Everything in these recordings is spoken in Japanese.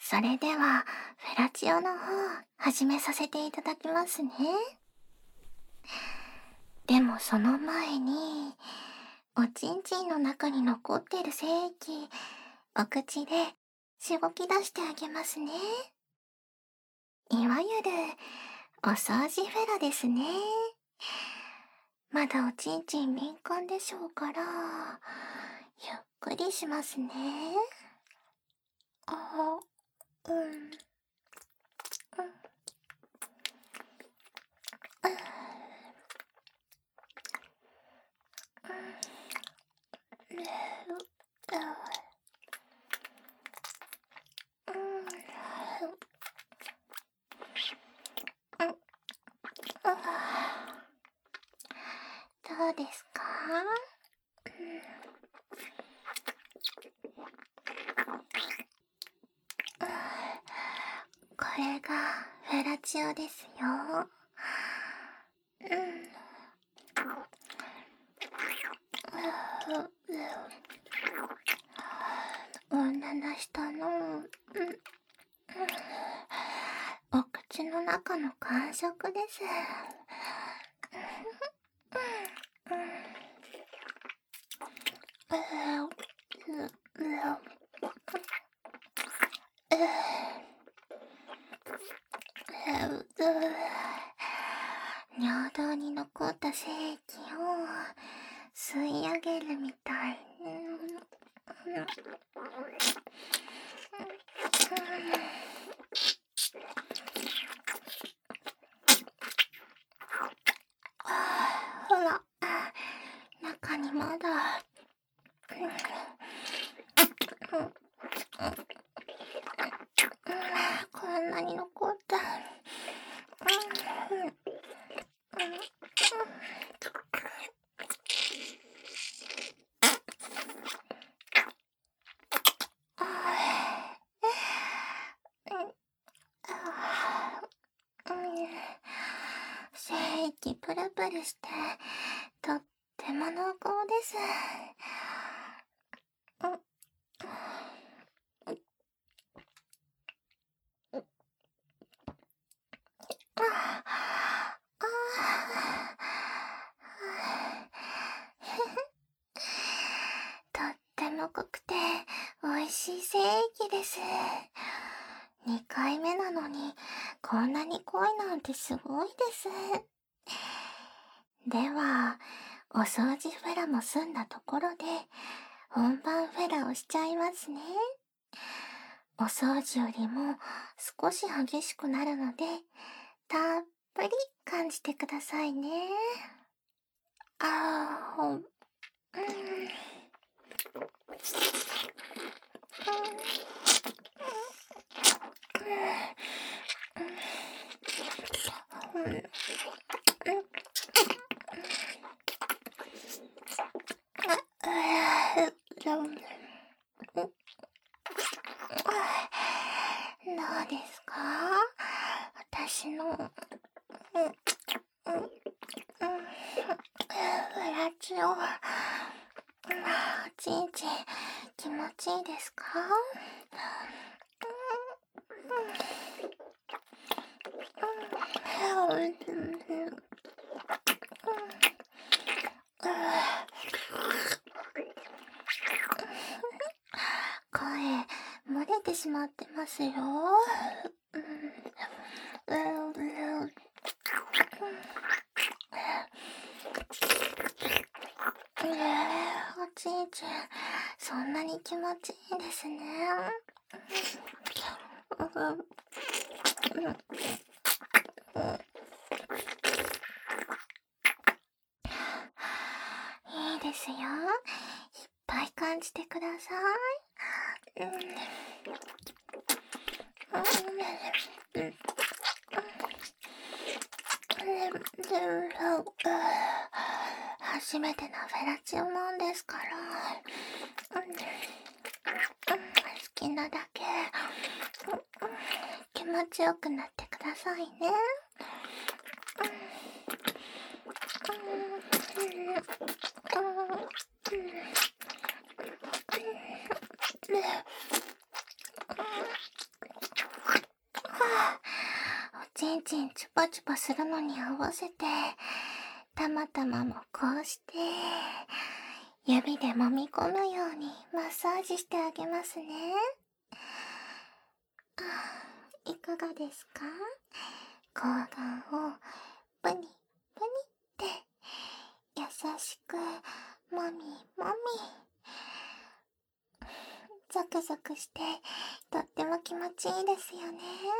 それでは、フェラチオの方、始めさせていただきますね。でもその前に、おちんちんの中に残ってる精液、お口でしごき出してあげますね。いわゆる、お掃除フェラですね。まだおちんちん敏感でしょうから、ゆっくりしますね。うん。どうですか？これがフェラチオですよ。女の人の、お口の中の感触です。尿道に残った精液を吸い上げるみたい。ほら、中にまだこんなに残った。精液プルプルして、とっても濃厚です。とっても濃くて美味しい精液です。2回目なのにこんなに濃いなんてすごいです。では、お掃除フェラも済んだところで本番フェラをしちゃいますね。お掃除よりも少し激しくなるので、たっぷり感じてくださいね。どうですか？私の、フラチオ、おちんちん気持ちいいですか？声、漏れてしまってますよ。おちんちん、そんなに気持ちいいですね。いいですよ。いっぱい感じてください。初めてのフェラチオなんですから、好きなだけ気持ちよくなってくださいね。 ちんチンチュパチュパするのに合わせて、たまたまもこうして、指で揉み込むようにマッサージしてあげますね。いかがですか？睾丸をプニプニって優しくもみもみ、ゾクゾクしてとっても気持ちいいですよね。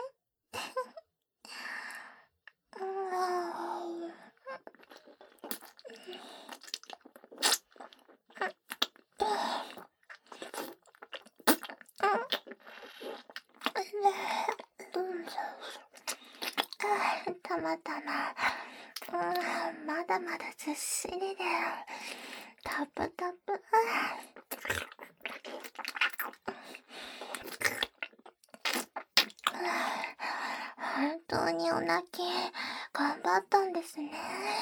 たまたま、まだまだずっしりで、タプタプ。本当にお泣き、頑張ったんですね。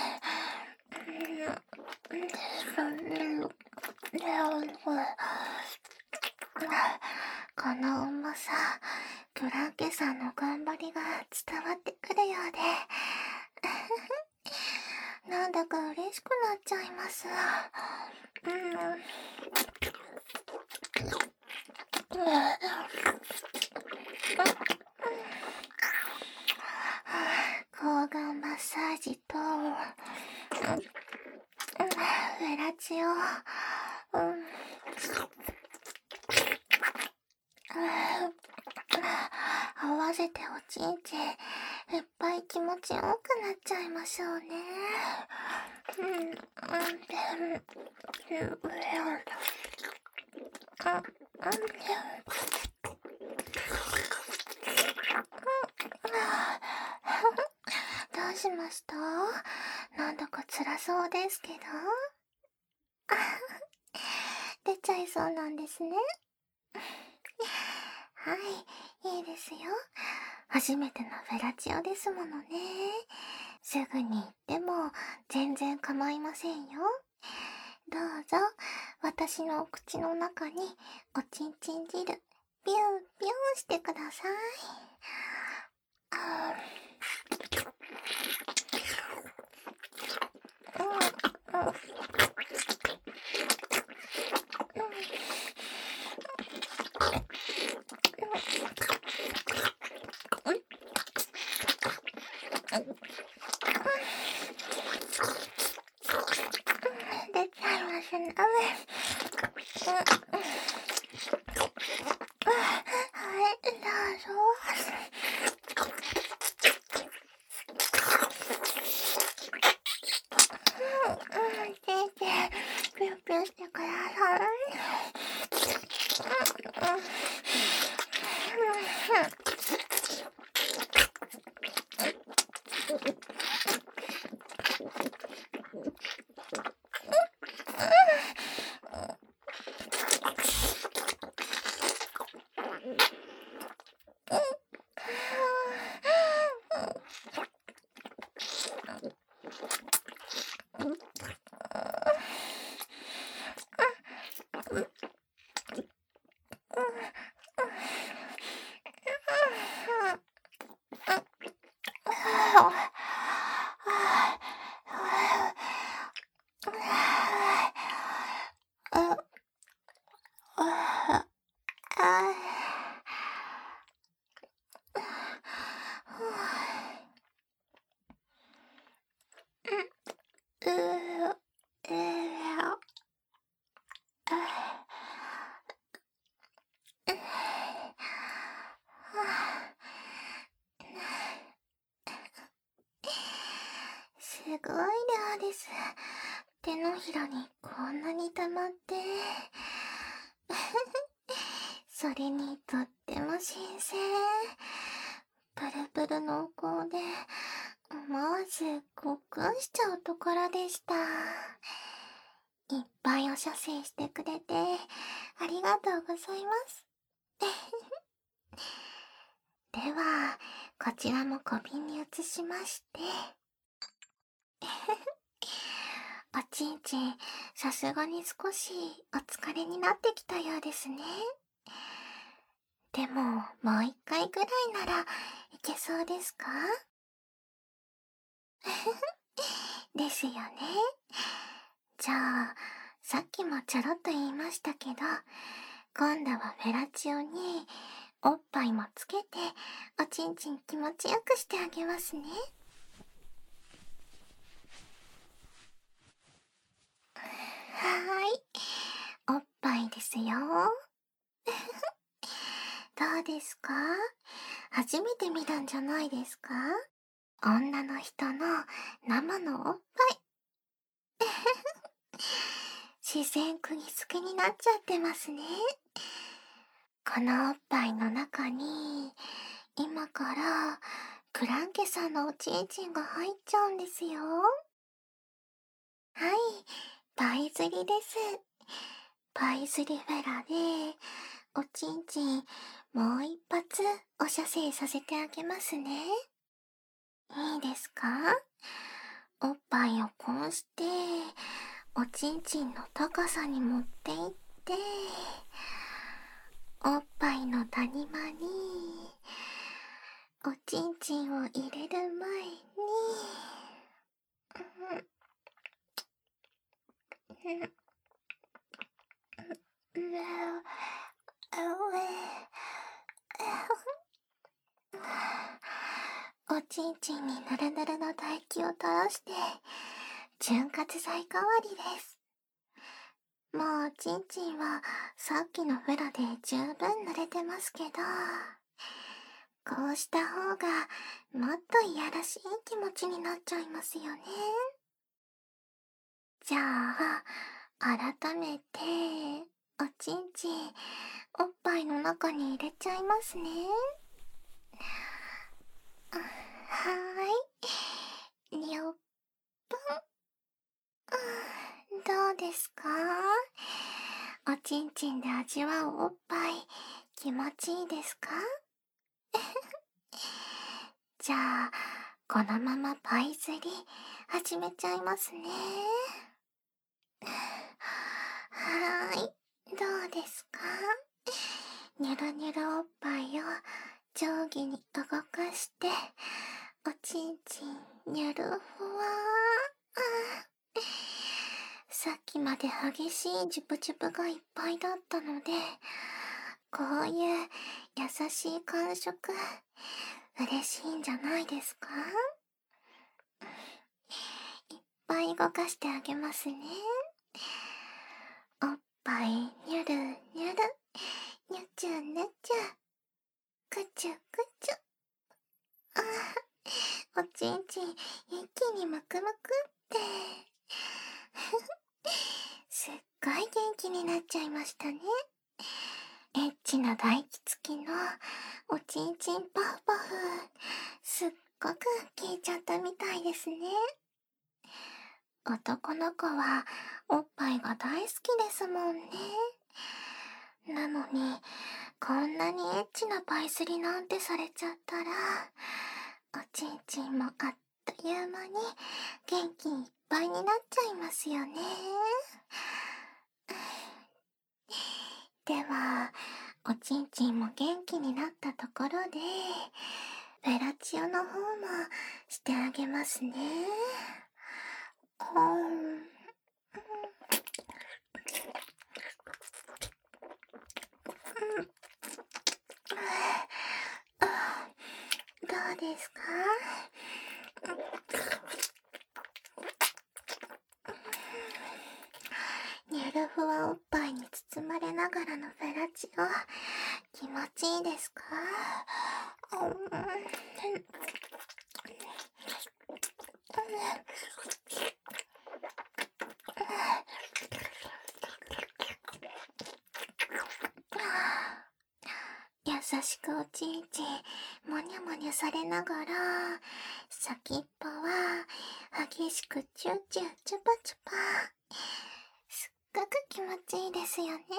この重さ、クランケさんの頑張りが伝わってくるようで、なんだか嬉しくなっちゃいます。抗がんマッサージと、フェラチオ、合わせておちんちん、いっぱい気持ちよくなっちゃいましょうね。どうしました？なんだか辛そうですけど。出ちゃいそうなんですね。はい、いいですよ。初めてのフェラチオですものね。すぐに言っても全然構いませんよ。どうぞ、私のお口の中におちんちん汁、ビュービューしてください。出ちゃいますね。はい、どうぞ。先生、ピューピューしてください。すごい量です。手のひらにこんなに溜まって。それにとっても新鮮。プルプル濃厚で、思わずごっくんしちゃうところでした。いっぱいお射精してくれて、ありがとうございます。では、こちらも小瓶に移しまして。おちんちん、さすがに少しお疲れになってきたようですね。でも、もう一回ぐらいならいけそうですか？ ですよね。じゃあ、さっきもちょろっと言いましたけど、今度はフェラチオにおっぱいもつけて、おちんちん気持ちよくしてあげますね。はーい。おっぱいですよ。どうですか？初めて見たんじゃないですか？女の人の生のおっぱい。視線釘付けになっちゃってますね。このおっぱいの中に、今からクランケさんのおちんちんが入っちゃうんですよ。はい、パイ釣りです。パイ釣りフェラで、おちんちんもう一発お射精させてあげますね。いいですか？おっぱいをこうして、おちんちんの高さに持っていって、おっぱいの谷間に、おちんちんを入れる前に、おちんちんにぬるぬるの唾液を垂らして、潤滑剤代わりです。もうおちんちんはさっきのフェラで十分濡れてますけど、こうした方がもっといやらしい気持ちになっちゃいますよね。じゃあ、改めて、おちんちん、おっぱいの中に入れちゃいますね。はーい。にょっぽん。どうですか？おちんちんで味わうおっぱい、気持ちいいですか？じゃあ、このままパイ釣り始めちゃいますね。はーい。どうですか？ニュルニュルおっぱいを上下に動かして、おちんちんニュルふわー。さっきまで激しいジュプジュプがいっぱいだったので、こういう優しい感触、嬉しいんじゃないですか？いっぱい動かしてあげますね。おっぱいニュルニュル、ニュチュニュチュ、クチュクチュ。おちんちん一気にムクムクって。すっごい元気になっちゃいましたね。エッチな唾液付きのおちんちんパフパフ、すっごく効いちゃったみたいですね。男の子はおっぱいが大好きですもんね。なのに、こんなにエッチなパイスリなんてされちゃったら、おちんちんもあっという間に元気いっぱいになっちゃいますよね。では、おちんちんも元気になったところで、フェラチオの方もしてあげますね。どうですか？ニュルフワおっぱいに包まれながらのフェラチオ、気持ちいいですか？優しくおちんちん、もにゃもにゃされながら、先っぽは激しくチューチューチュパチュパ。すっごく気持ちいいですよね。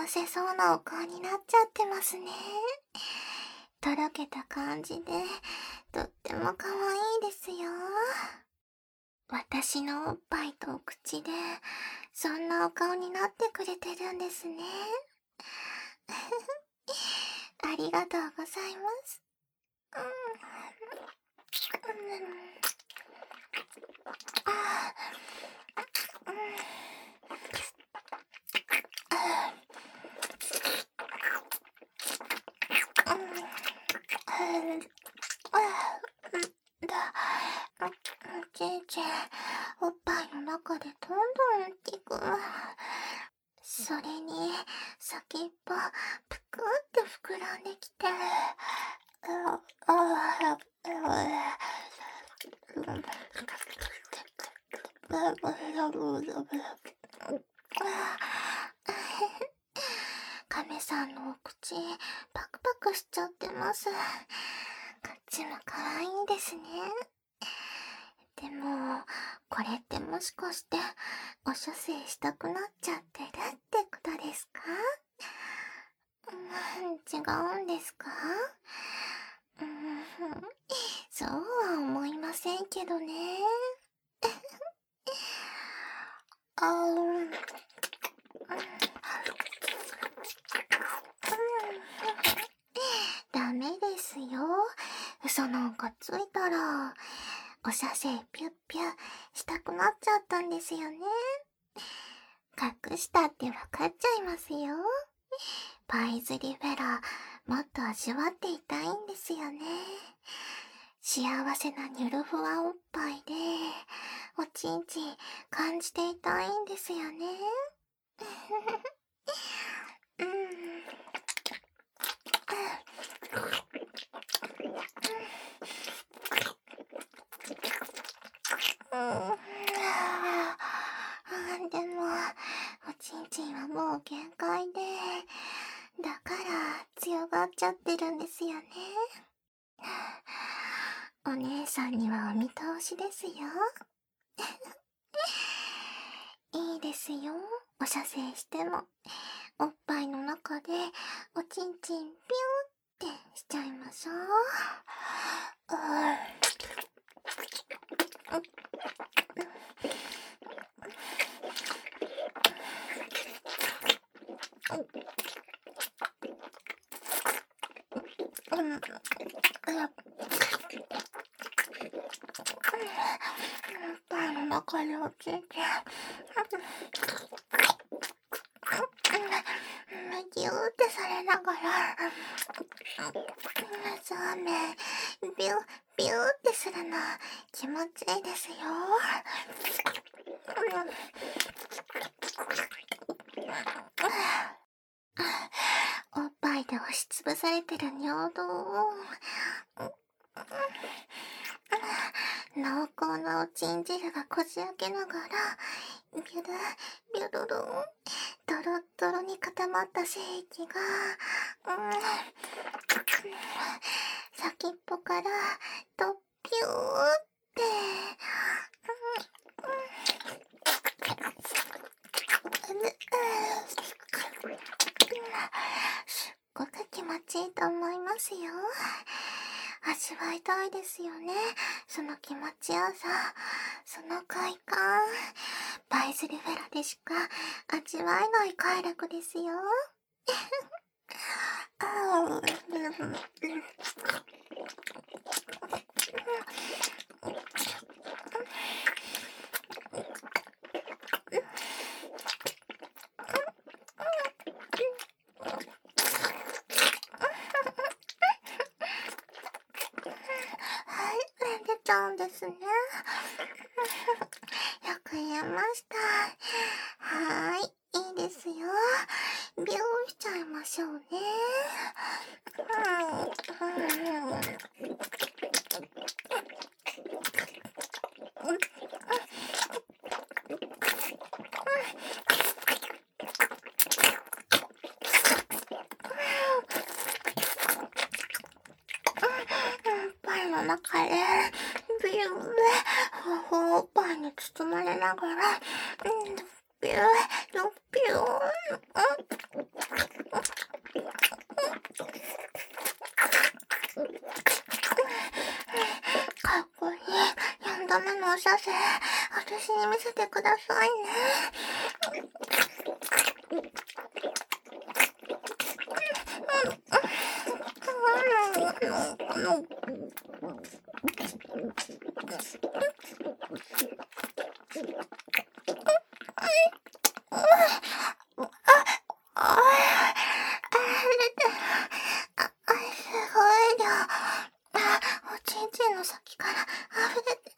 せそうなお顔になっちゃってますね。とろけた感じで、とっても可愛いですよ。私のおっぱいとお口で、そんなお顔になってくれてるんですね。ありがとうございます。うんあちんちん、おっぱいの中でどんどん大きく。それに、先っぽ、ぷくって膨らんできて。亀さんのお口、パクパクしちゃってます。こっちも可愛いんですね。でも、これってもしかして、お射精したくなっちゃってるってことですか？違うんですか？そうは思いませんけどね。ダメですよ。嘘なんかついたら、お射精ピュッピュしたくなっちゃったんですよね。隠したってわかっちゃいますよ。パイズリフェラ、もっと味わっていたいんですよね。幸せなニュルフワおっぱいで、おちんちん感じていたいんですよね。でも、おちんちんはもう限界で、だから強がっちゃってるんですよね。お姉さんにはお見通しですよ。いいですよ。お射精しても、おっぱいの中でおちんちんピューってしちゃいましょう。パンの中に落ちて、ギューってされながら、そうめビュー、ビューってするの気持ちいいですよ。おっぱいで押しつぶされてる尿道を、濃厚なおちん汁がこじ開けながら、ビュル、ビュルルン、ドロッドロに固まった精液が、先っぽから、とピューって、すっごく気持ちいいと思いますよ。味わいたいですよね。その気持ちよさ、その快感。パイズリフェラでしか味わえない快楽ですよ。はい、出ちゃうんですね。よく言えました。はーい、いいですよ。ビューしちゃいましょうね。パイの中で、ビューで、おっぱいに包まれながら、 ピュー、ピュー。かっこいい。4度目のお射精、私に見せてくださいね。すごい量。おちんちんの先から溢れて。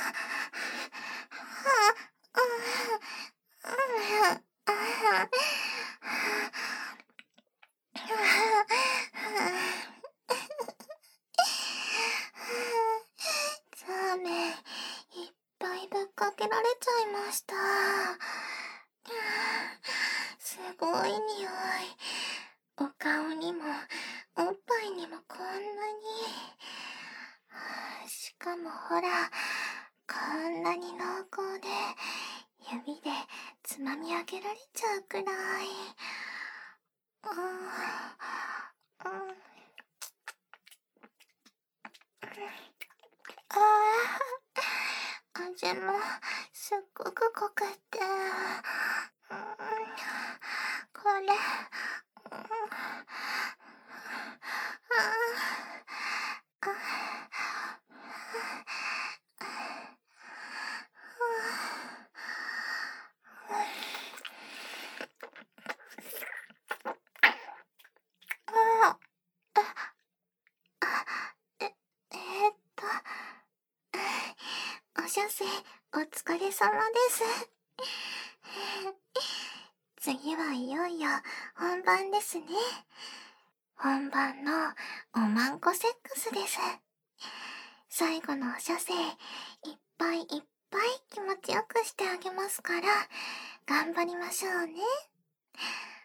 ザーメン、いっぱいぶっかけられちゃいました。すごい匂い。お顔にも、おっぱいにもこんなに。しかもほら、こんなに濃厚で、指でつまみ上げられちゃうくらい。味もすっごく濃くって、これ、え、えーっと、お射精お疲れ様です。次はいよいよ本番ですね。本番のおまんこセックスです。最後のお射精、いっぱいいっぱい気持ちよくしてあげますから、頑張りましょうね。